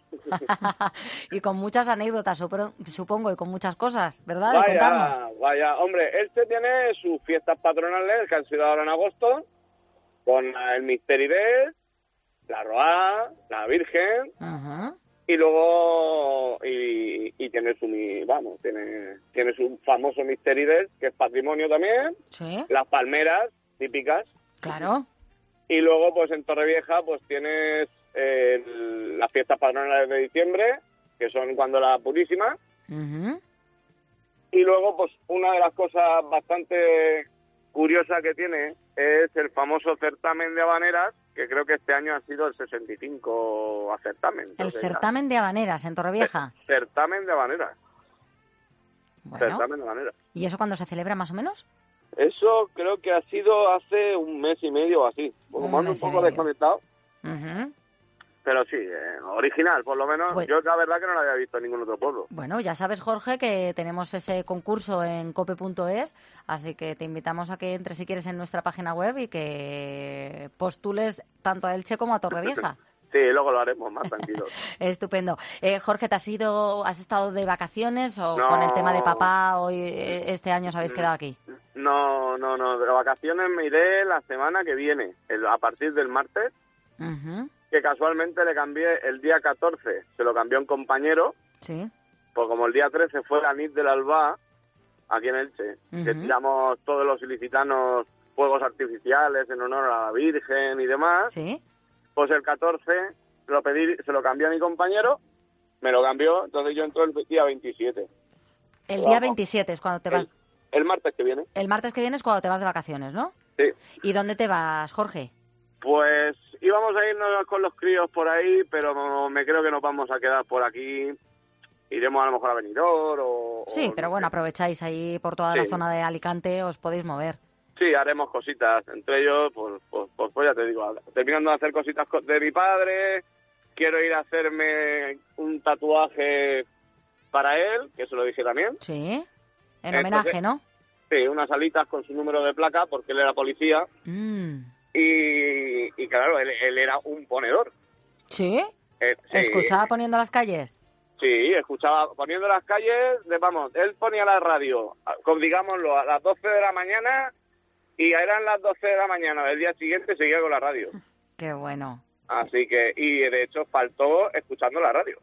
Y con muchas anécdotas, supongo, y con muchas cosas, ¿verdad? De contarnos. Vaya, hombre, Elche tiene sus fiestas patronales que han sido ahora en agosto, con el Misteridés, la Roa, la Virgen, Ujú. y luego y tiene tiene su famoso Misteridés, que es patrimonio también, Sí, las palmeras típicas, claro. y luego pues en Torrevieja pues tienes las fiestas patronales de diciembre, que son cuando la Purísima, Ujú. y luego pues una de las cosas bastante curiosas que tiene es el famoso certamen de habaneras, que creo que este año ha sido el 65 certamen. El Entonces, certamen de habaneras en Torrevieja. certamen de habaneras. Bueno. Certamen de habaneras. ¿Y eso cuándo se celebra más o menos? Eso creo que ha sido hace un mes y medio o así. Como ando un mes y poco medio. desconectado. Ujú. Pero sí, original, por lo menos. Pues- Yo la verdad que no lo había visto en ningún otro pueblo. Bueno, ya sabes, Jorge, que tenemos ese concurso en cope.es, así que te invitamos a que entres si quieres en nuestra página web y que postules tanto a Elche como a Torrevieja. Sí, luego lo haremos más tranquilo. Estupendo. Jorge, ¿has estado de vacaciones o No. con el tema de papá hoy este año os habéis quedado aquí? No. De vacaciones me iré la semana que viene, a partir del martes, Ujú. que casualmente le cambié el día 14, se lo cambió un compañero, Sí. pues como el día 13 fue la nit del Alba, aquí en Elche, que Ujú. tiramos todos los ilicitanos fuegos artificiales en honor a la Virgen y demás, Sí. pues el 14 se lo cambió a mi compañero, me lo cambió, entonces yo entro el día 27. El Vamos. día 27 es cuando te vas. El martes que viene. El martes que viene es cuando te vas de vacaciones, ¿no? Sí. ¿Y dónde te vas, Jorge? Pues íbamos a irnos con los críos por ahí, pero me creo que nos vamos a quedar por aquí. Iremos a lo mejor a Benidorm o... Sí, pero bueno, aprovecháis ahí por toda la Sí. zona de Alicante, os podéis mover. Sí, haremos cositas. Entre ellos, pues ya te digo, terminando de hacer cositas de mi padre, quiero ir a hacerme un tatuaje para él, que se lo dije también. Sí. En Entonces, homenaje, ¿no? Sí, unas alitas con su número de placa, porque él era policía. Mm. Y claro, él era un ponedor. ¿Sí? Sí. ¿Escuchaba poniendo las calles? Sí, escuchaba poniendo las calles, él ponía la radio, digámoslo, a las 12 de la mañana y eran las 12 de la mañana del día siguiente seguía con la radio. Qué bueno. Así que, y de hecho faltó escuchando la radio.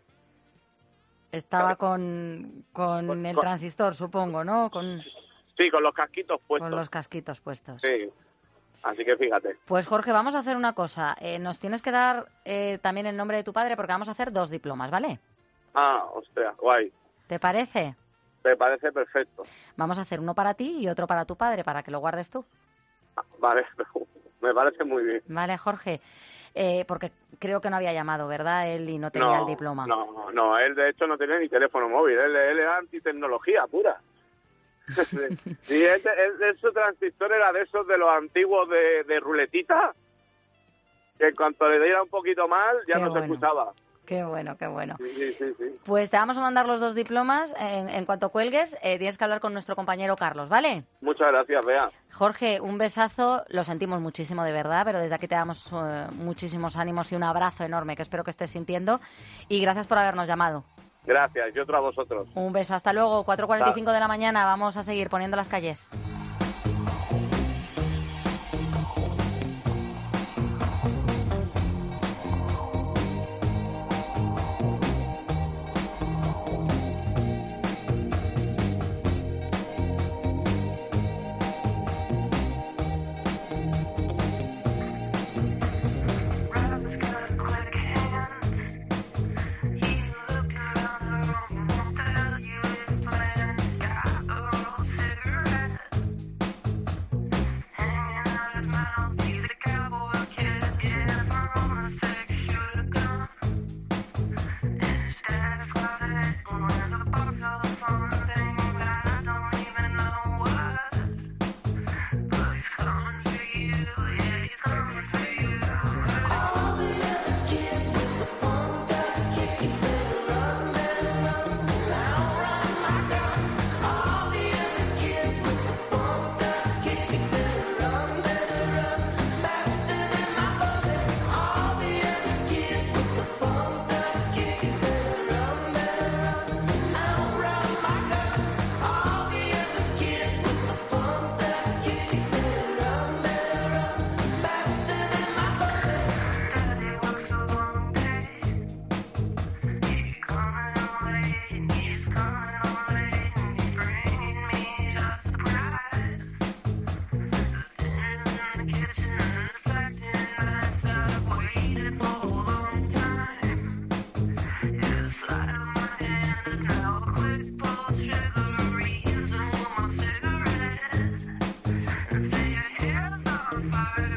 Estaba con el transistor, supongo, ¿no? Sí, con los casquitos puestos. Con los casquitos puestos. Sí, así que fíjate. Pues Jorge, vamos a hacer una cosa. Nos tienes que dar también el nombre de tu padre porque vamos a hacer 2 diplomas, ¿vale? Ah, ostras, guay. ¿Te parece? Me parece perfecto. Vamos a hacer uno para ti y otro para tu padre, para que lo guardes tú. Vale, me parece muy bien. Vale, Jorge. Porque creo que no había llamado, ¿verdad? Él y no tenía el diploma. No, él de hecho no tenía ni teléfono móvil, él era antitecnología pura. Sí, su transistor era de esos de los antiguos de ruletita, que en cuanto le diera un poquito mal ya Qué no bueno. se escuchaba. Qué bueno, qué bueno. Sí. Pues te vamos a mandar los 2 diplomas. En cuanto cuelgues, tienes que hablar con nuestro compañero Carlos, ¿vale? Muchas gracias, Bea. Jorge, un besazo. Lo sentimos muchísimo, de verdad, pero desde aquí te damos muchísimos ánimos y un abrazo enorme que espero que estés sintiendo. Y gracias por habernos llamado. Gracias, y otro a vosotros. Un beso. Hasta luego. 4:45 de la mañana. Vamos a seguir poniendo las calles.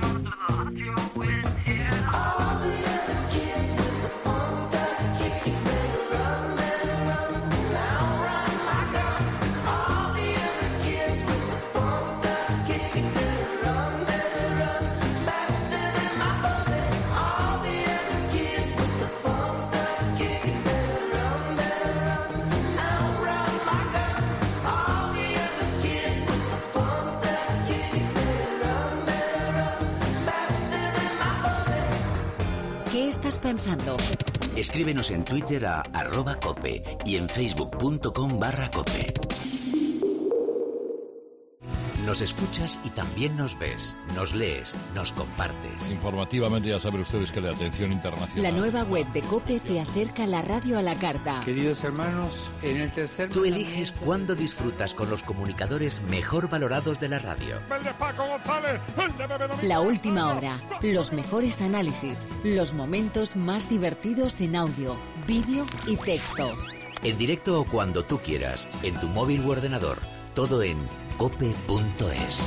¿Qué estás pensando? Escríbenos en Twitter a @cope y en facebook.com/cope. Nos escuchas y también nos ves, nos lees, nos compartes. Informativamente ya saben ustedes que la atención internacional... La nueva web de COPE te acerca la radio a la carta. Queridos hermanos, en el tercer... Tú eliges cuándo disfrutas con los comunicadores mejor valorados de la radio. ¡El de Paco González! ¡El de Bebe Domingo! La última hora, los mejores análisis, los momentos más divertidos en audio, vídeo y texto. En directo o cuando tú quieras, en tu móvil u ordenador, todo en cope.es.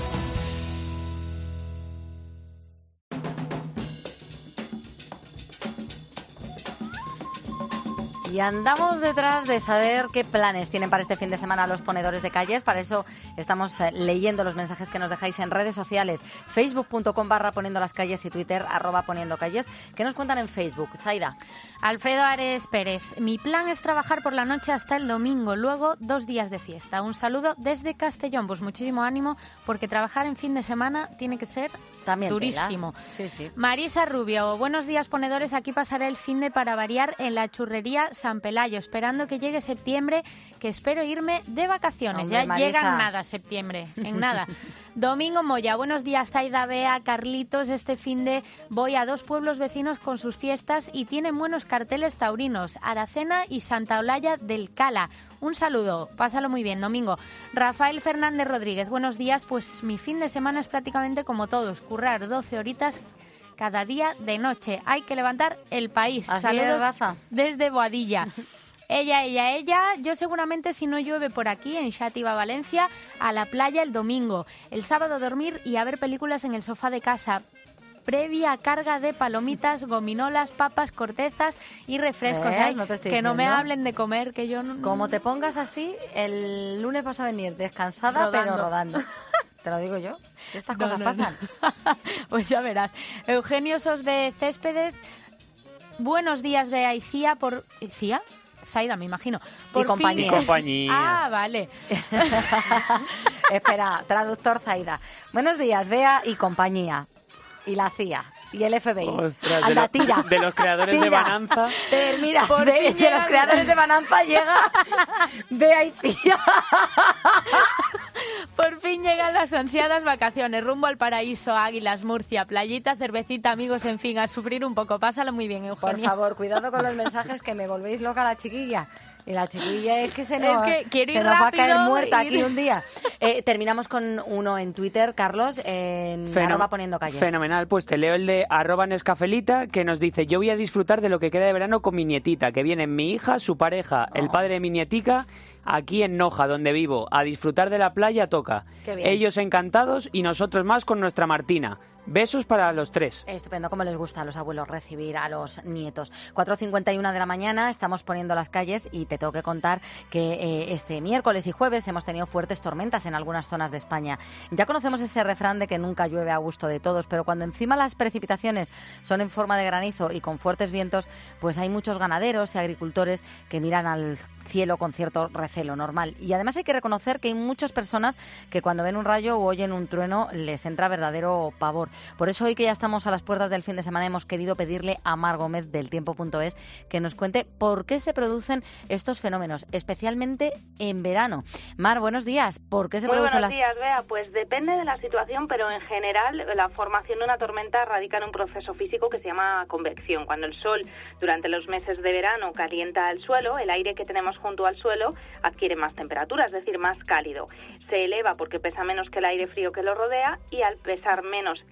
Y andamos detrás de saber qué planes tienen para este fin de semana los ponedores de calles. Para eso estamos leyendo los mensajes que nos dejáis en redes sociales. Facebook.com/poniendo las calles y Twitter @poniendo calles. ¿Qué nos cuentan en Facebook? Zaida. Alfredo Ares Pérez. Mi plan es trabajar por la noche hasta el domingo, luego 2 días de fiesta. Un saludo desde Castellón. Pues muchísimo ánimo, porque trabajar en fin de semana tiene que ser también durísimo. Sí, sí. Marisa Rubio. Buenos días, ponedores. Aquí pasaré el fin de para variar en la churrería San Pelayo, esperando que llegue septiembre, que espero irme de vacaciones. Hombre, ya Marisa. llega en nada septiembre, en nada. Domingo Moya. Buenos días, Zaida, Bea, Carlitos. Este fin de voy a 2 pueblos vecinos con sus fiestas y tienen buenos carteles taurinos, Aracena y Santa Olalla del Cala. Un saludo, pásalo muy bien, Domingo. Rafael Fernández Rodríguez. Buenos días, pues mi fin de semana es prácticamente como todos, currar 12 horitas cada día de noche. Hay que levantar el país. Así Saludos es, Rafa. desde Boadilla. Ella. Yo seguramente, si no llueve por aquí, en Xàtiva, Valencia, a la playa el domingo. El sábado dormir y a ver películas en el sofá de casa. Previa carga de palomitas, gominolas, papas, cortezas y refrescos. Ay, No te estoy que no me diciendo. hablen de comer, que yo no... Como te pongas así, el lunes vas a venir descansada, pero rodando. Te lo digo yo. Si estas cosas pasan. Pues ya verás. Eugenio Sos de Céspedes. Buenos días de Aicía por... ¿Cía? Zaida, me imagino. Por Y compañía. fin- Y compañía. Ah, vale. Espera, traductor Zaida. Buenos días, Bea y compañía. Y la CIA. Y el FBI. Ostras, Anda, tira. de los creadores de Tira. Bananza. Mira, Por de fin los llega- creadores de Bananza llega Bea y Pía. Por fin llegan las ansiadas vacaciones. Rumbo al paraíso, Águilas, Murcia, playita, cervecita, amigos, en fin, a sufrir un poco. Pásalo muy bien, Por Eugenia. favor, cuidado con los mensajes, que me volvéis loca la chiquilla. Y la chiquilla es que se nos, Es que quiere se ir nos va a caer rápido, muerta ir- aquí un día. Terminamos con uno en Twitter, Carlos, en @poniendo calles. Fenomenal, pues te leo el de @nescafelita, que nos dice: yo voy a disfrutar de lo que queda de verano con mi nietita, que vienen mi hija, su pareja, el padre de mi nietica, aquí en Noja, donde vivo, a disfrutar de la playa toca. Qué bien. Ellos encantados y nosotros más con nuestra Martina. Besos para los 3. Estupendo, como les gusta a los abuelos recibir a los nietos. 4:51 de la mañana, estamos poniendo las calles y te tengo que contar que este miércoles y jueves hemos tenido fuertes tormentas en algunas zonas de España. Ya conocemos ese refrán de que nunca llueve a gusto de todos, pero cuando encima las precipitaciones son en forma de granizo y con fuertes vientos, pues hay muchos ganaderos y agricultores que miran al cielo con cierto recelo normal. Y además hay que reconocer que hay muchas personas que cuando ven un rayo o oyen un trueno les entra verdadero pavor. Por eso hoy, que ya estamos a las puertas del fin de semana, hemos querido pedirle a Mar Gómez del Tiempo.es que nos cuente por qué se producen estos fenómenos, especialmente en verano. Mar, buenos días. ¿Por qué se Muy producen buenos días, Bea. Pues depende de la situación, pero en general la formación de una tormenta radica en un proceso físico que se llama convección. Cuando el sol durante los meses de verano calienta el suelo, el aire que tenemos junto al suelo adquiere más temperatura, es decir, más cálido. Se eleva porque pesa menos que el aire frío que lo rodea, y al pesar menos e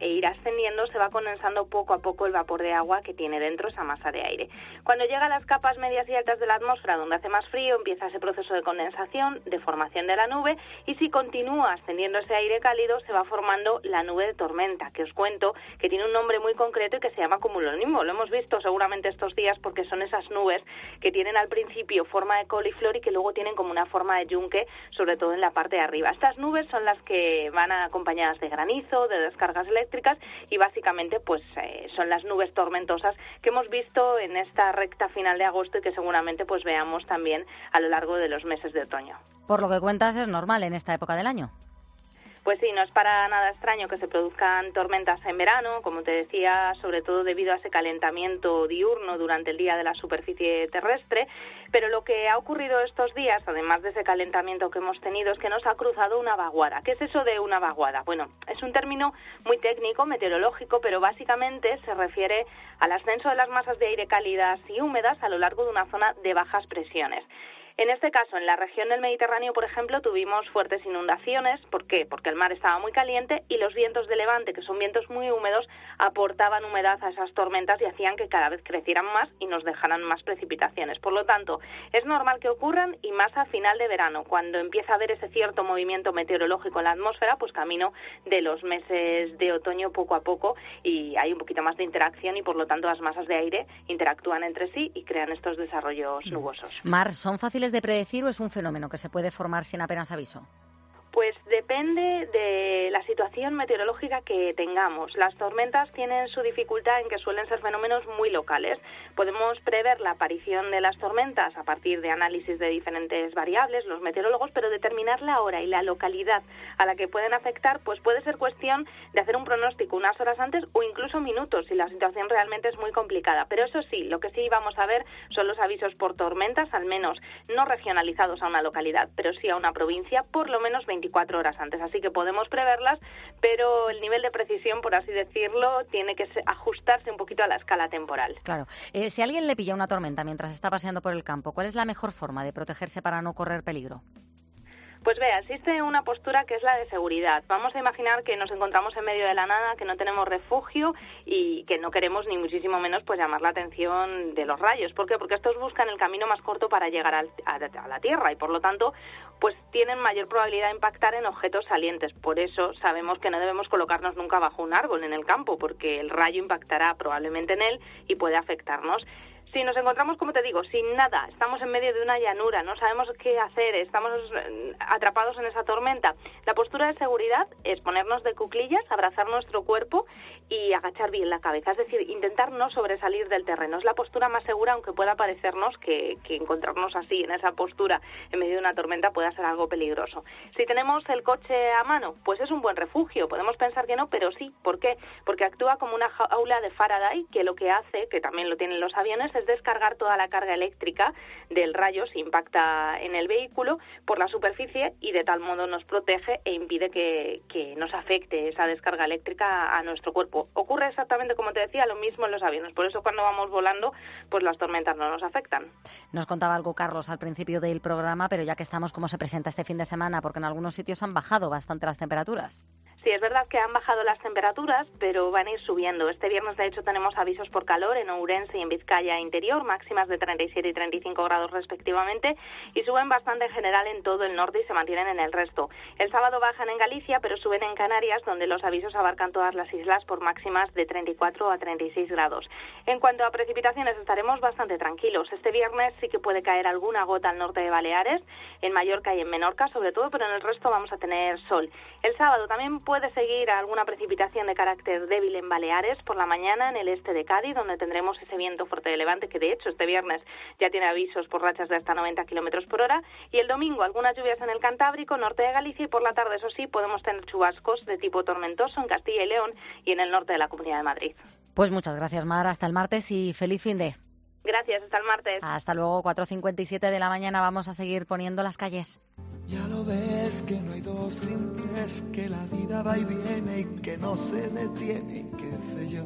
ir ascendiendo, se va condensando poco a poco el vapor de agua que tiene dentro esa masa de aire. Cuando llega a las capas medias y altas de la atmósfera, donde hace más frío, empieza ese proceso de condensación, de formación de la nube, y si continúa ascendiendo ese aire cálido, se va formando la nube de tormenta, que os cuento que tiene un nombre muy concreto y que se llama cumulonimbus. Lo hemos visto seguramente estos días porque son esas nubes que tienen al principio forma de coliflor y que luego tienen como una forma de yunque, sobre todo en la parte de arriba. Estas nubes son las que van acompañadas de granizo, de descargas eléctricas y básicamente pues son las nubes tormentosas que hemos visto en esta recta final de agosto y que seguramente pues veamos también a lo largo de los meses de otoño. Por lo que cuentas, es normal en esta época del año. Pues sí, no es para nada extraño que se produzcan tormentas en verano, como te decía, sobre todo debido a ese calentamiento diurno durante el día de la superficie terrestre, pero lo que ha ocurrido estos días, además de ese calentamiento que hemos tenido, es que nos ha cruzado una vaguada. ¿Qué es eso de una vaguada? Bueno, es un término muy técnico, meteorológico, pero básicamente se refiere al ascenso de las masas de aire cálidas y húmedas a lo largo de una zona de bajas presiones. En este caso, en la región del Mediterráneo, por ejemplo, tuvimos fuertes inundaciones. ¿Por qué? Porque el mar estaba muy caliente y los vientos de levante, que son vientos muy húmedos, aportaban humedad a esas tormentas y hacían que cada vez crecieran más y nos dejaran más precipitaciones. Por lo tanto, es normal que ocurran y más a final de verano, cuando empieza a haber ese cierto movimiento meteorológico en la atmósfera, pues camino de los meses de otoño poco a poco y hay un poquito más de interacción y por lo tanto las masas de aire interactúan entre sí y crean estos desarrollos nubosos. Mar, ¿son fáciles de predecir o es un fenómeno que se puede formar sin apenas aviso? Pues depende de la situación meteorológica que tengamos. Las tormentas tienen su dificultad en que suelen ser fenómenos muy locales. Podemos prever la aparición de las tormentas a partir de análisis de diferentes variables, los meteorólogos, pero determinar la hora y la localidad a la que pueden afectar, pues puede ser cuestión de hacer un pronóstico unas horas antes o incluso minutos si la situación realmente es muy complicada. Pero eso sí, lo que sí vamos a ver son los avisos por tormentas, al menos no regionalizados a una localidad, pero sí a una provincia, por lo menos 24 horas antes, así que podemos preverlas, pero el nivel de precisión, por así decirlo, tiene que ajustarse un poquito a la escala temporal. Claro. Si a alguien le pilla una tormenta mientras está paseando por el campo, ¿cuál es la mejor forma de protegerse para no correr peligro? Pues vea, existe una postura que es la de seguridad. Vamos a imaginar que nos encontramos en medio de la nada, que no tenemos refugio y que no queremos ni muchísimo menos pues llamar la atención de los rayos. ¿Por qué? Porque estos buscan el camino más corto para llegar a la Tierra y por lo tanto pues tienen mayor probabilidad de impactar en objetos salientes. Por eso sabemos que no debemos colocarnos nunca bajo un árbol en el campo porque el rayo impactará probablemente en él y puede afectarnos. Si nos encontramos, como te digo, sin nada, estamos en medio de una llanura, no sabemos qué hacer, estamos atrapados en esa tormenta, la postura de seguridad es ponernos de cuclillas, abrazar nuestro cuerpo y agachar bien la cabeza, es decir, intentar no sobresalir del terreno. Es la postura más segura, aunque pueda parecernos que encontrarnos así, en esa postura, en medio de una tormenta, pueda ser algo peligroso. Si tenemos el coche a mano, pues es un buen refugio, podemos pensar que no, pero sí. ¿Por qué? Porque actúa como una jaula de Faraday, que lo que hace, que también lo tienen los aviones, es descargar toda la carga eléctrica del rayo si impacta en el vehículo por la superficie y de tal modo nos protege e impide que nos afecte esa descarga eléctrica a nuestro cuerpo. Ocurre exactamente como te decía, lo mismo en los aviones, por eso cuando vamos volando pues las tormentas no nos afectan. Nos contaba algo Carlos al principio del programa, pero ya que estamos, ¿cómo se presenta este fin de semana? Porque en algunos sitios han bajado bastante las temperaturas. Sí, es verdad que han bajado las temperaturas, pero van a ir subiendo. Este viernes, de hecho, tenemos avisos por calor en Ourense y en Vizcaya interior, máximas de 37 y 35 grados respectivamente, y suben bastante en general en todo el norte y se mantienen en el resto. El sábado bajan en Galicia, pero suben en Canarias, donde los avisos abarcan todas las islas por máximas de 34 a 36 grados. En cuanto a precipitaciones, estaremos bastante tranquilos. Este viernes sí que puede caer alguna gota al norte de Baleares, en Mallorca y en Menorca, sobre todo, pero en el resto vamos a tener sol. El sábado también puede seguir alguna precipitación de carácter débil en Baleares por la mañana en el este de Cádiz, donde tendremos ese viento fuerte de levante que de hecho este viernes ya tiene avisos por rachas de hasta 90 km por hora, y el domingo algunas lluvias en el Cantábrico, norte de Galicia, y por la tarde, eso sí, podemos tener chubascos de tipo tormentoso en Castilla y León y en el norte de la Comunidad de Madrid. Pues muchas gracias, Mar, hasta el martes y feliz fin de. Gracias, hasta el martes. Hasta luego, 4:57 de la mañana, vamos a seguir poniendo las calles. Ya lo ves que no hay dos sin tres, que la vida va y viene y que no se detiene, qué sé yo.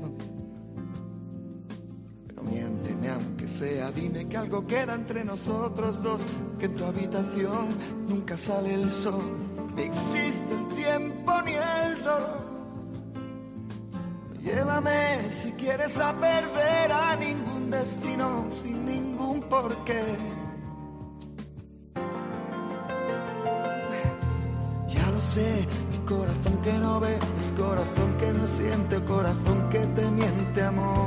Pero miénteme aunque sea, dime que algo queda entre nosotros dos, que en tu habitación nunca sale el sol, ni existe el tiempo ni el dolor. Llévame si quieres a perder a ningún destino sin ningún porqué. Ya lo sé, mi corazón que no ve es corazón que no siente, corazón que te miente, amor.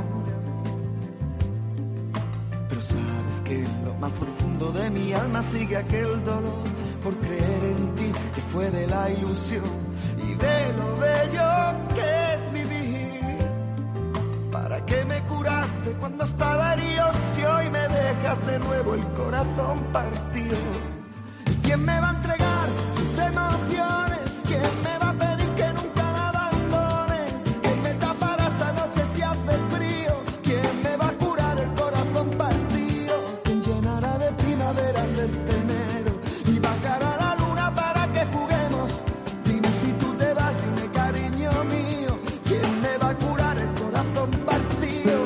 Pero sabes que en lo más profundo de mi alma sigue aquel dolor por creer en ti, que fue de la ilusión y de lo bello que es vivir. ¿Para qué me curaste cuando estaba herido si hoy me dejas de nuevo el corazón partido? ¿Y quién me va a entregar sus emociones? ¿Quién me va a pedir que nunca la abandone? ¿Quién me tapará esta noche si hace frío? ¿Quién me va a curar el corazón partido? ¿Quién llenará de primaveras este enero y bajará la luna para que juguemos? Dime si tú te vas, dime cariño mío, ¿quién me va a curar el corazón partido?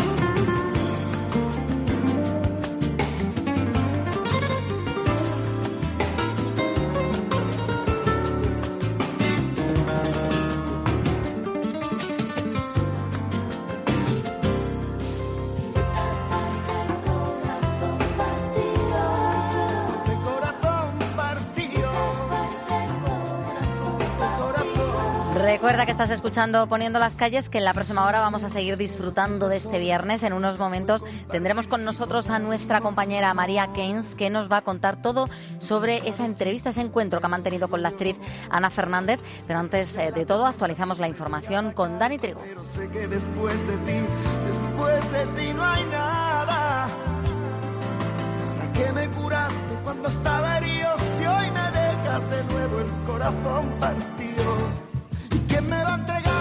Recuerda que estás escuchando Poniendo las calles, que en la próxima hora vamos a seguir disfrutando de este viernes. En unos momentos tendremos con nosotros a nuestra compañera María Keynes, que nos va a contar todo sobre esa entrevista, ese encuentro que ha mantenido con la actriz Ana Fernández. Pero antes de todo, actualizamos la información con Dani Trigo. Pero sé que después de ti no hay nada. ¿Para qué me curaste cuando estaba herido si hoy me dejas de nuevo el corazón partido? ¿Quién me va a entregar